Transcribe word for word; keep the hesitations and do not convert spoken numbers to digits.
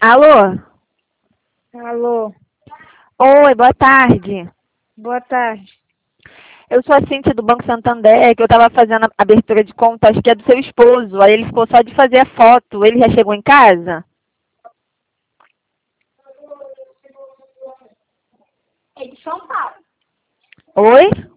Alô? Alô, Oi, boa tarde. boa tarde. Eu sou a Cíntia do Banco Santander, que eu estava fazendo a abertura de conta, acho que é do seu esposo. Aí ele ficou só de fazer a foto. Ele já chegou em casa? É de São Paulo. Oi?